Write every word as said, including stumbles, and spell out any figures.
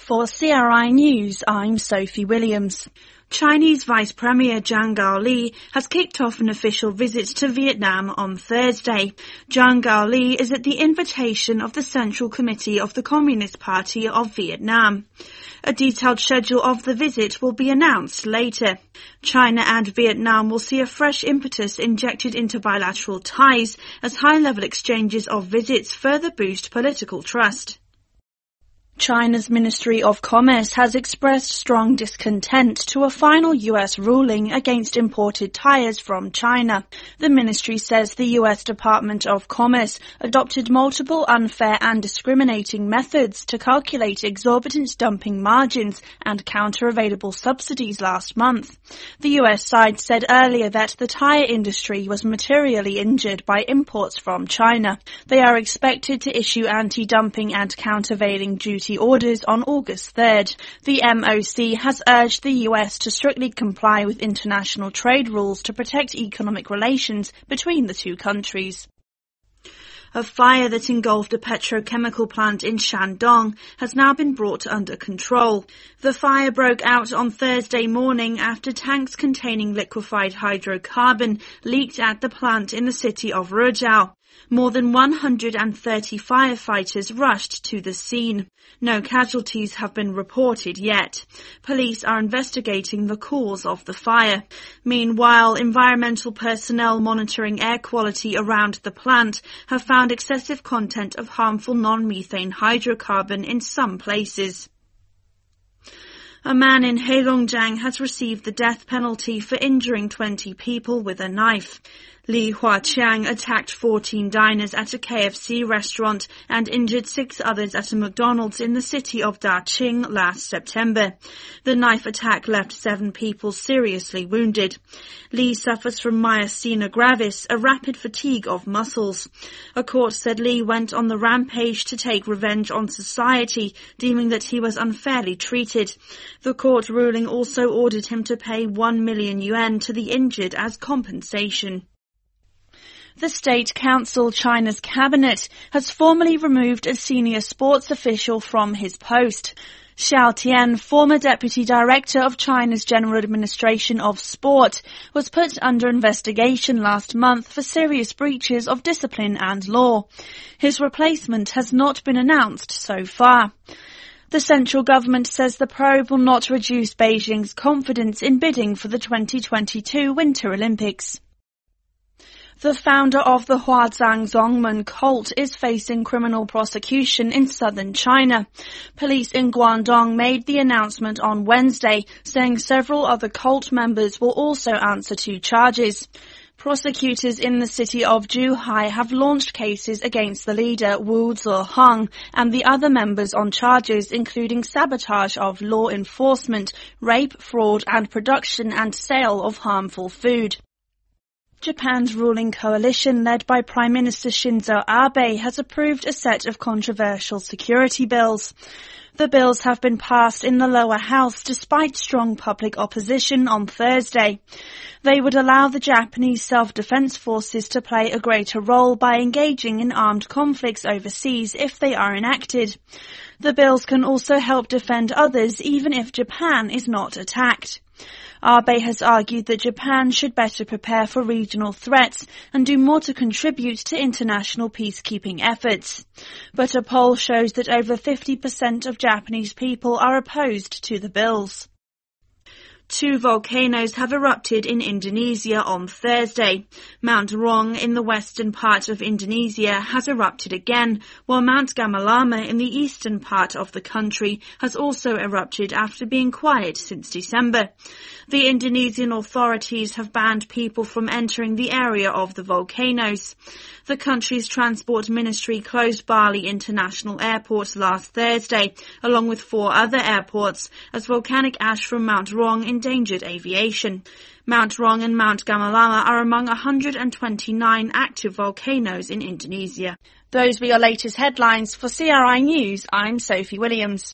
For C R I News, I'm Sophie Williams. Chinese Vice Premier Zhang Gaoli has kicked off an official visit to Vietnam on Thursday. Zhang Gaoli is at the invitation of the Central Committee of the Communist Party of Vietnam. A detailed schedule of the visit will be announced later. China and Vietnam will see a fresh impetus injected into bilateral ties as high-level exchanges of visits further boost political trust. China's Ministry of Commerce has expressed strong discontent to a final U S ruling against imported tyres from China. The ministry says the U S Department of Commerce adopted multiple unfair and discriminating methods to calculate exorbitant dumping margins and counter available subsidies last month. The U S side said earlier that the tyre industry was materially injured by imports from China. They are expected to issue anti-dumping and countervailing duty orders on August third. The M O C has urged the U S to strictly comply with international trade rules to protect economic relations between the two countries. A fire that engulfed a petrochemical plant in Shandong has now been brought under control. The fire broke out on Thursday morning after tanks containing liquefied hydrocarbon leaked at the plant in the city of Ruzhou. More than one hundred thirty firefighters rushed to the scene. No casualties have been reported yet. Police are investigating the cause of the fire. Meanwhile, environmental personnel monitoring air quality around the plant have found excessive content of harmful non-methane hydrocarbon in some places. A man in Heilongjiang has received the death penalty for injuring twenty people with a knife. Li Huaqiang attacked fourteen diners at a K F C restaurant and injured six others at a McDonald's in the city of Daqing last September. The knife attack left seven people seriously wounded. Li suffers from myasthenia gravis, a rapid fatigue of muscles. A court said Li went on the rampage to take revenge on society, deeming that he was unfairly treated. The court ruling also ordered him to pay one million yuan to the injured as compensation. The State Council, China's cabinet, has formally removed a senior sports official from his post. Xiao Tian, former deputy director of China's General Administration of Sport, was put under investigation last month for serious breaches of discipline and law. His replacement has not been announced so far. The central government says the probe will not reduce Beijing's confidence in bidding for the twenty twenty-two Winter Olympics. The founder of the Huazhang Zhongmen cult is facing criminal prosecution in southern China. Police in Guangdong made the announcement on Wednesday, saying several other cult members will also answer to charges. Prosecutors in the city of Zhuhai have launched cases against the leader Wu Zehong and the other members on charges including sabotage of law enforcement, rape, fraud and production and sale of harmful food. Japan's ruling coalition, led by Prime Minister Shinzo Abe, has approved a set of controversial security bills. The bills have been passed in the lower house despite strong public opposition on Thursday. They would allow the Japanese self-defense forces to play a greater role by engaging in armed conflicts overseas if they are enacted. The bills can also help defend others even if Japan is not attacked. Abe has argued that Japan should better prepare for regional threats and do more to contribute to international peacekeeping efforts. But a poll shows that over fifty percent of Japanese people are opposed to the bills. Two volcanoes have erupted in Indonesia on Thursday. Mount Rong in the western part of Indonesia has erupted again, while Mount Gamalama in the eastern part of the country has also erupted after being quiet since December. The Indonesian authorities have banned people from entering the area of the volcanoes. The country's transport ministry closed Bali International Airport last Thursday, along with four other airports, as volcanic ash from Mount Rong endangered aviation. Mount Rong and Mount Gamalama are among one hundred twenty-nine active volcanoes in Indonesia. Those were your latest headlines. For C R I News, I'm Sophie Williams.